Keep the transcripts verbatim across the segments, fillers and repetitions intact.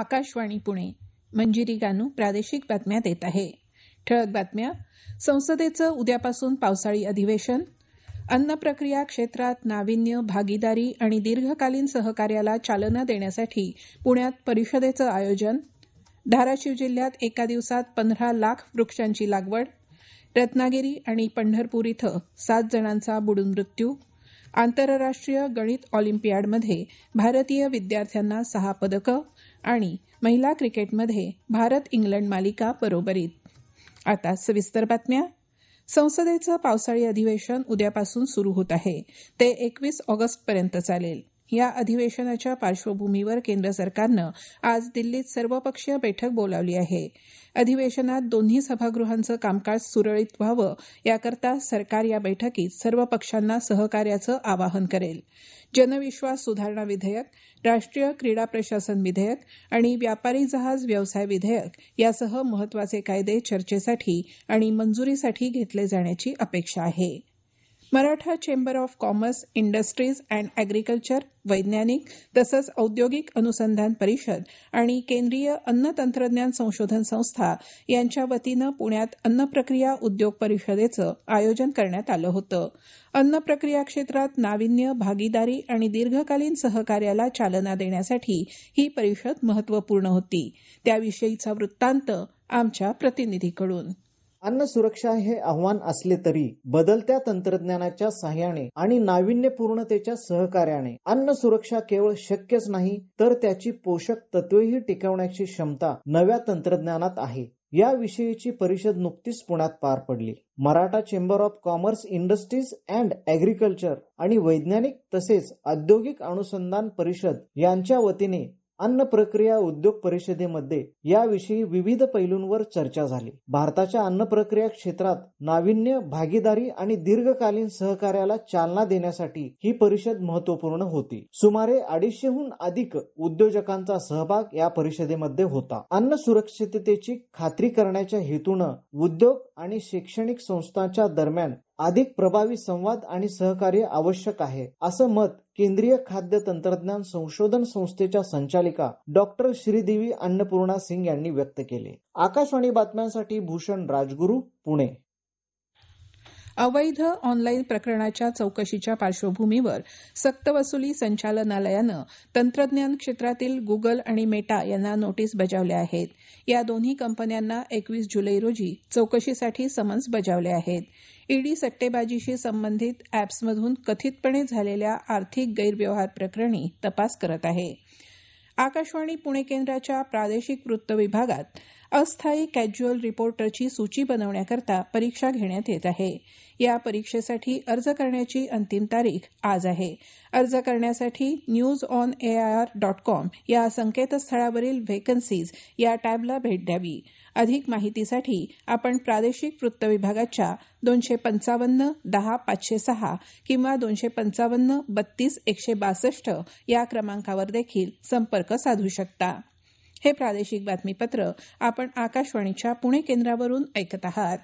आकाशवाणी पुणे. मंजिरी गानू प्रादेशिक बातम्या देत आहे. ठळक बातम्या. संसदेचं उद्यापासून पावसाळी अधिवेशन. अन्न प्रक्रिया क्षेत्रात नाविन्य, भागीदारी आणि दीर्घकालीन सहकार्याला चालना देण्यासाठी पुण्यात परिषदेचं आयोजन. धाराशिव जिल्ह्यात एका दिवसात पंधरा लाख वृक्षांची लागवड. रत्नागिरी आणि पंढरपूर इथं सात जणांचा बुडून मृत्यू. आंतरराष्ट्रीय गणित ऑलिम्पियाडमध्ये भारतीय विद्यार्थ्यांना सहा पदकं. आणि महिला क्रिकेटमध्ये भारत इंग्लंड मालिका बरोबरीत. आता सविस्तर बातम्या. संसदेचं पावसाळी अधिवेशन उद्यापासून सुरू होत आहे. ते एकवीस ऑगस्टपर्यंत चालेल. या अधिवेशनाच्या पार्श्वभूमीवर केंद्र सरकारनं आज दिल्लीत सर्वपक्षीय बैठक बोलावली आहे. अधिवेशनात दोन्ही सभागृहांचं कामकाज सुरळीत व्हावं याकरता सरकार या बैठकीत सर्व पक्षांना सहकार्याचं आवाहन करेल. जनविश्वास सुधारणा विधेयक, राष्ट्रीय क्रीडा प्रशासन विधेयक आणि व्यापारी जहाज व्यवसाय विधेयक यासह महत्वाचे कायदे चर्चेसाठी आणि मंजुरीसाठी घेतले जाण्याची अपेक्षा आहे. Maratha chamber of commerce, industries and agriculture, वैज्ञानिक तसंच औद्योगिक अनुसंधान परिषद आणि केंद्रीय अन्न तंत्रज्ञान संशोधन संस्था यांच्या वतीनं पुण्यात अन्न प्रक्रिया उद्योग परिषदेचं आयोजन करण्यात आलं होतं. अन्न प्रक्रिया क्षेत्रात नाविन्य, भागीदारी आणि दीर्घकालीन सहकार्याला चालना देण्यासाठी ही परिषद महत्त्वपूर्ण होती. त्याविषयीचा वृत्तांत आमच्या प्रतिनिधीकडून. अन्न सुरक्षा हे आव्हान असले तरी बदलत्या तंत्रज्ञानाच्या साहाय्याने आणि नाविन्यपूर्णतेच्या सहकार्याने अन्न सुरक्षा केवळ शक्यच नाही तर त्याची पोषक तत्वेही टिकवण्याची क्षमता नव्या तंत्रज्ञानात आहे. याविषयीची परिषद नुकतीच पुण्यात पार पडली. Maratha chamber of commerce, industries and agriculture आणि वैज्ञानिक तसेच औद्योगिक अनुसंधान परिषद यांच्या वतीने अन्न प्रक्रिया उद्योग परिषदेमध्ये याविषयी विविध पैलूंवर चर्चा झाली. भारताच्या अन्न प्रक्रिया क्षेत्रात नाविन्य, भागीदारी आणि दीर्घकालीन सहकार्याला चालना देण्यासाठी ही परिषद महत्वपूर्ण होती. सुमारे अडीचशेहून अधिक उद्योजकांचा सहभाग या परिषदेमध्ये होता. अन्न सुरक्षिततेची खात्री करण्याच्या हेतूनं उद्योग आणि शैक्षणिक संस्थांच्या दरम्यान अधिक प्रभावी संवाद आणि सहकार्य आवश्यक आहे, असं मत केंद्रीय खाद्य तंत्रज्ञान संशोधन संस्थेच्या संचालिका डॉक्टर श्रीदेवी अन्नपूर्णा सिंग यांनी व्यक्त केले. आकाशवाणी बातम्यांसाठी भूषण राजगुरू, पुणे. अवैध ऑनलाईन प्रकरणाच्या चौकशीच्या पार्श्वभूमीवर सक्तवसुली संचालनालयानं तंत्रज्ञान क्षेत्रातील गुगल आणि मेटा यांना नोटीस बजावल्या आहेत. या दोन्ही कंपन्यांना एकवीस जुलै रोजी चौकशीसाठी समन्स बजावले आहेत. ईडी सट्टेबाजीशी संबंधित ॲप्समधून कथितपणे झालेल्या आर्थिक गैरव्यवहार प्रकरणी तपास करत आहे. आकाशवाणी पुणे केंद्राच्या प्रादेशिक वृत्त विभागात अस्थायी कॅज्युअल रिपोर्टरची सूची बनवण्याकरता परीक्षा घेण्यात येत आहे. या परीक्षेसाठी अर्ज करण्याची अंतिम तारीख आज आहे. अर्ज करण्यासाठी news on A I R dot com या संकेतस्थळावरील व्हेकन्सीज या टॅबला भेट द्यावी. अधिक माहितीसाठी आपण प्रादेशिक वृत्त विभागाच्या दोनशे पंचावन्न दहा पाचशे सहा किंवा दोनशे पंचावन्न बत्तीस एकशे बासष्ट या क्रमांकावर देखील संपर्क साधू शकता. हे प्रादेशिक बातमीपत्र आपण आकाशवाणीच्या पुणे केंद्रावरून ऐकत आहात.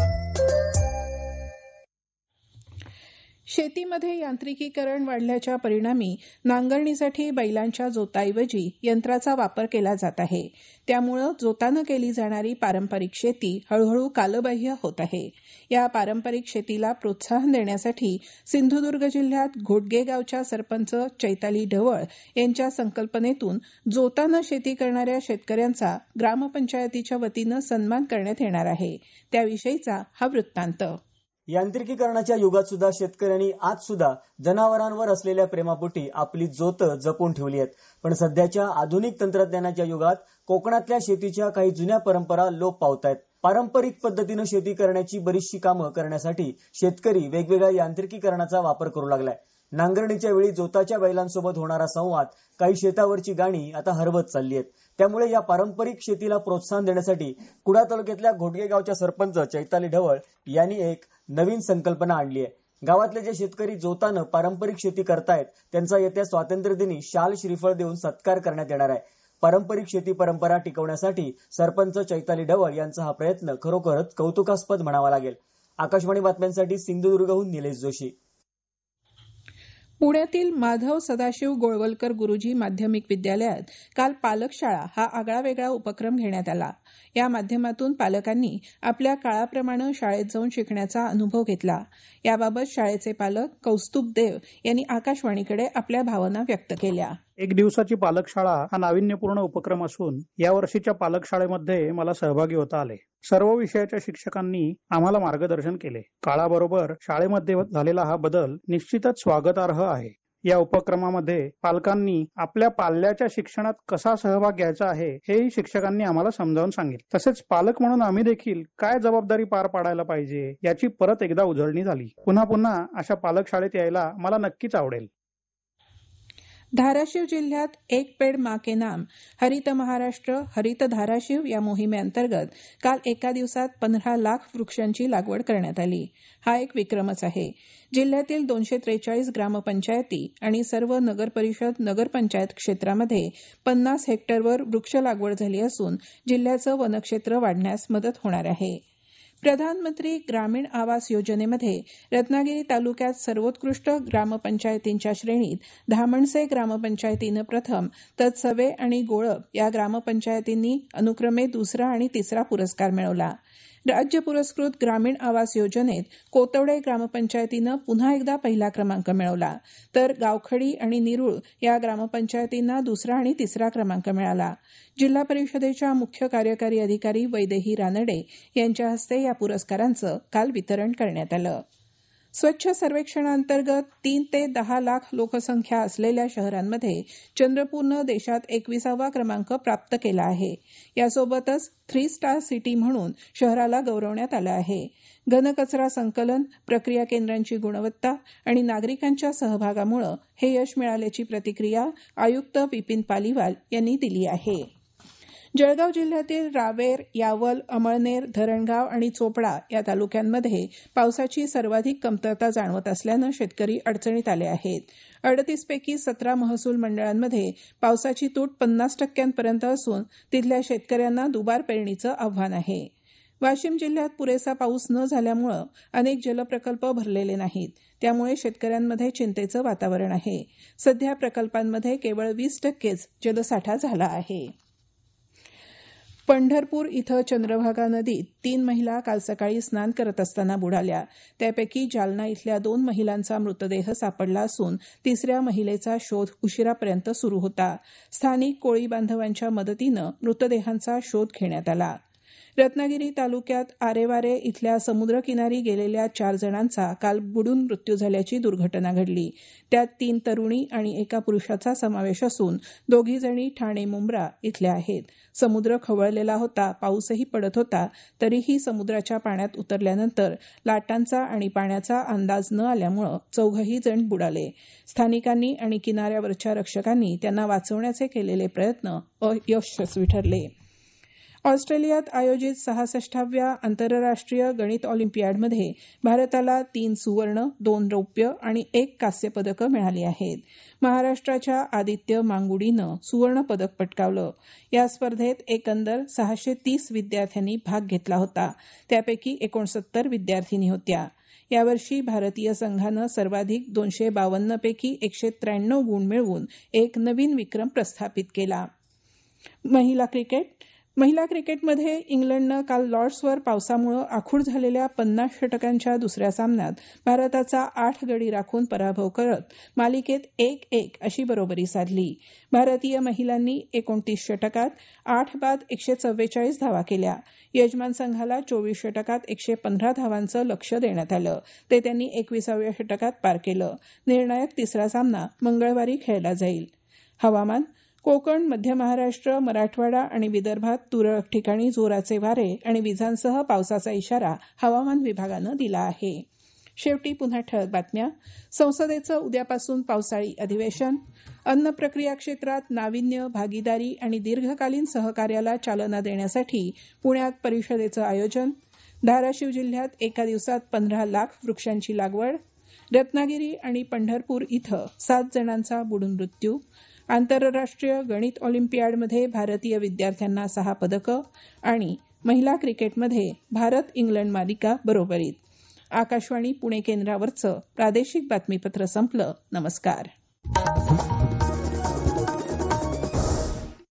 शेतीमध्ये यांत्रिकीकरण वाढल्याच्या परिणामी नांगरणीसाठी बैलांच्या जोताऐवजी यंत्राचा वापर केला जात आहे. त्यामुळे जोतानं केली जाणारी पारंपरिक शेती हळूहळू कालबाह्य होत आहे. या पारंपरिक शेतीला प्रोत्साहन देण्यासाठी सिंधुदुर्ग जिल्ह्यात घोटगे गावच्या सरपंच चैताली ढवळ यांच्या संकल्पनेतून जोतानं शेती करणाऱ्या शेतकऱ्यांचा ग्रामपंचायतीच्या वतीनं सन्मान करण्यात येणार आहे. त्याविषयीचा हा वृत्तांत. यांत्रिकीकरणाच्या युगात सुद्धा शेतकऱ्यांनी आज सुद्धा जनावरांवर असलेल्या प्रेमापोटी आपली जोत जपून ठेवली आहेत. पण सध्याच्या आधुनिक तंत्रज्ञानाच्या युगात कोकणातल्या शेतीच्या काही जुन्या परंपरा लोप पावत आहेत. पारंपरिक पद्धतीनं शेती करण्याची बरीचशी कामं करण्यासाठी शेतकरी वेगवेगळ्या यांत्रिकीकरणाचा वापर करू लागलाय. नांगरणीच्या वेळी जोताच्या बैलांसोबत होणारा संवाद, काही शेतावरची गाणी आता हरवत चालली आहेत. त्यामुळे या पारंपरिक शेतीला प्रोत्साहन देण्यासाठी कुडा तालुक्यातल्या घोटगे गावच्या सरपंच चैताली ढवळ यांनी एक नवीन संकल्पना आणली आहे. गावातले जे शेतकरी जोतानं पारंपरिक शेती करतायत त्यांचा येत्या स्वातंत्र्यदिनी शाल श्रीफळ देऊन सत्कार करण्यात येणार आहे. पारंपरिक शेती परंपरा टिकवण्यासाठी सरपंच चैताली ढवळ यांचा हा प्रयत्न खरोखरच कौतुकास्पद म्हणावा लागेल. आकाशवाणी बातम्यांसाठी सिंधुदुर्गहून निलेश जोशी. पुण्यातील माधव सदाशिव गोळवलकर गुरुजी माध्यमिक विद्यालयात काल पालक शाळा हा आगळावेगळा उपक्रम घेण्यात आला. या माध्यमातून पालकांनी आपल्या काळाप्रमाणे शाळेत जाऊन शिकण्याचा अनुभव घेतला. याबाबत शाळेचे पालक कौस्तुभ देव यांनी आकाशवाणीकडे आपल्या भावना व्यक्त केल्या. एक दिवसाची पालक शाळा हा नाविन्यपूर्ण उपक्रम असून या वर्षीच्या पालक शाळेमध्ये मला सहभागी होता आले. सर्व विषयाच्या शिक्षकांनी आम्हाला मार्गदर्शन केले. काळाबरोबर शाळेमध्ये झालेला हा बदल निश्चितच स्वागतार्ह आहे. या उपक्रमामध्ये पालकांनी आपल्या पाल्याच्या शिक्षणात कसा सहभाग घ्यायचा आहे हेही शिक्षकांनी आम्हाला समजावून सांगितले. तसेच पालक म्हणून आम्ही देखील काय जबाबदारी पार पाडायला पाहिजे याची परत एकदा उजळणी झाली. पुन्हा पुन्हा अशा पालक शाळेत यायला मला नक्कीच आवडेल. धाराशिव जिल्ह्यात एक पेड माँ के नाम हरित महाराष्ट्र हरित धाराशिव या मोहिमेअंतर्गत काल एका दिवसात पंधरा लाख वृक्षांची लागवड करण्यात आली. हा एक विक्रमच आहे. जिल्ह्यातील दोनशे त्रेचाळीस ग्रामपंचायती आणि सर्व नगरपरिषद नगरपंचायत क्षेत्रामध्ये पन्नास हेक्टरवर वृक्ष लागवड झाली असून जिल्ह्याचं वनक्षेत्र वाढण्यास मदत होणार आहे. प्रधानमंत्री ग्रामीण आवास योजनेमध्ये रत्नागिरी तालुक्यात सर्वोत्कृष्ट ग्रामपंचायतींच्या श्रेणीत धामणसे ग्रामपंचायतीनं प्रथम तर सवे आणि गोळप या ग्रामपंचायतींनी अनुक्रमे दुसरा आणि तिसरा पुरस्कार मिळवला. राज्य पुरस्कृत ग्रामीण आवास योजनेत कोतवडे ग्रामपंचायतीनं पुन्हा एकदा पहिला क्रमांक मिळवला, तर गावखडी आणि निरुळ या ग्रामपंचायतींना दुसरा आणि तिसरा क्रमांक मिळाला. जिल्हा परिषदेच्या मुख्य कार्यकारी अधिकारी वैदेही रानडे यांच्या हस्ते या पुरस्कारांचं काल वितरण करण्यात आलं. स्वच्छ सर्वेक्षणाअंतर्गत तीन ते दहा लाख लोकसंख्या असलेल्या शहरांमध्ये चंद्रपूरनं देशात एकविसावा क्रमांक प्राप्त केला आहे. यासोबतच थ्री स्टार सिटी म्हणून शहराला गौरवण्यात आलं आहे. घनकचरा संकलन, प्रक्रिया केंद्रांची गुणवत्ता आणि नागरिकांच्या सहभागामुळे हे यश मिळाल्याची प्रतिक्रिया आयुक्त विपिन पालिवाल यांनी दिली आहे. जळगाव जिल्ह्यातील रावेर, यावल, अमळनेर, धरणगाव आणि चोपडा या तालुक्यांमध्ये पावसाची सर्वाधिक कमतरता जाणवत असल्यानं शेतकरी अडचणीत आले आहेत. अडतीस पैकी सतरा महसूल मंडळांमध्ये पावसाची तूट पन्नास टक्क्यांपर्यंत असून तिथल्या शेतकऱ्यांना दुबार पेरणीचं आव्हान आहे. वाशिम जिल्ह्यात पुरेसा पाऊस न झाल्यामुळे अनेक जलप्रकल्प भरलेले नाहीत. त्यामुळे शेतकऱ्यांमध्ये चिंतेचं वातावरण आहे. सध्या प्रकल्पांमध्ये केवळ वीस टक्केच जलसाठा झाला आहे. पंढरपूर इथं चंद्रभागा नदीत तीन महिला काल सकाळी स्नान करत असताना बुडाल्या. त्यापैकी जालना इथल्या दोन महिलांचा मृतदेह सापडला असून तिसऱ्या महिलेचा शोध उशिरापर्यंत सुरू होता. स्थानिक कोळी बांधवांच्या मदतीनं मृतदेहांचा शोध घेण्यात आला. रत्नागिरी तालुक्यात आरेवारे इथल्या समुद्रकिनारी गेलेल्या चार जणांचा काल बुडून मृत्यू झाल्याची दुर्घटना घडली. त्यात तीन तरुणी आणि एका पुरुषाचा समावेश असून दोघी जणी ठाणे मुंब्रा इथल्या आहेत. समुद्र खवळलेला होता, पाऊसही पडत होता. तरीही समुद्राच्या पाण्यात उतरल्यानंतर लाटांचा आणि पाण्याचा अंदाज न आल्यामुळे चौघही जण बुडाले. स्थानिकांनी आणि किनाऱ्यावरच्या रक्षकांनी त्यांना वाचवण्याचे केलेले प्रयत्न अयशस्वी ठरले. ऑस्ट्रेलियात आयोजित सहासष्टाव्या आंतरराष्ट्रीय गणित ऑलिम्पियाडमध्ये भारताला तीन सुवर्ण, दोन रौप्य आणि एक कांस्य पदकं मिळाली आहेत. महाराष्ट्राच्या आदित्य मांगुडीनं सुवर्ण पदक पटकावलं. या स्पर्धेत एकंदर सहाशे तीस विद्यार्थ्यांनी भाग घेतला होता. त्यापैकी एकोणसत्तर विद्यार्थिनी होत्या. यावर्षी भारतीय संघानं सर्वाधिक दोनशे बावन्न पैकी एकशे त्र्याण्णव गुण मिळवून एक नवीन विक्रम प्रस्थापित केला. महिला क्रिकेट महिला क्रिकेटमध्ये इंग्लंडनं काल लॉर्ड्सवर पावसामुळे आखूड झालेल्या पन्नास षटकांच्या दुसऱ्या सामन्यात भारताचा आठ गडी राखून पराभव करत मालिकेत एक एक अशी बरोबरी साधली. भारतीय महिलांनी एकोणतीस षटकात आठ बाद एकशे चव्वेचाळीस धावा केल्या. यजमान संघाला चोवीस षटकात एकशे पंधरा धावांचं लक्ष देण्यात आलं. ते त्यांनी एकविसाव्या षटकात पार केलं. निर्णायक तिसरा सामना मंगळवारी खेळला जाईल. हवामान कोकण, मध्य महाराष्ट्र, मराठवाडा आणि विदर्भात तुरळक ठिकाणी जोराचे वारे आणि विजांसह पावसाचा इशारा हवामान विभागानं दिला आहे. शेवटी पुन्हा ठळक बातम्या. संसदेचं उद्यापासून पावसाळी अधिवेशन. अन्न प्रक्रिया क्षेत्रात नाविन्य, भागीदारी आणि दीर्घकालीन सहकार्याला चालना देण्यासाठी पुण्यात परिषदेचं आयोजन. धाराशिव जिल्ह्यात एका दिवसात पंधरा लाख वृक्षांची लागवड. रत्नागिरी आणि पंढरपूर इथं सात जणांचा बुडून मृत्यू. आंतरराष्ट्रीय गणित ऑलिम्पियाडमध्ये भारतीय विद्यार्थ्यांना सहा पदकं आणि महिला क्रिकेटमध्ये भारत इंग्लंड मालिका बरोबरीत. आकाशवाणी पुणे केंद्रावरचं प्रादेशिक बातमीपत्र संपलं. नमस्कार.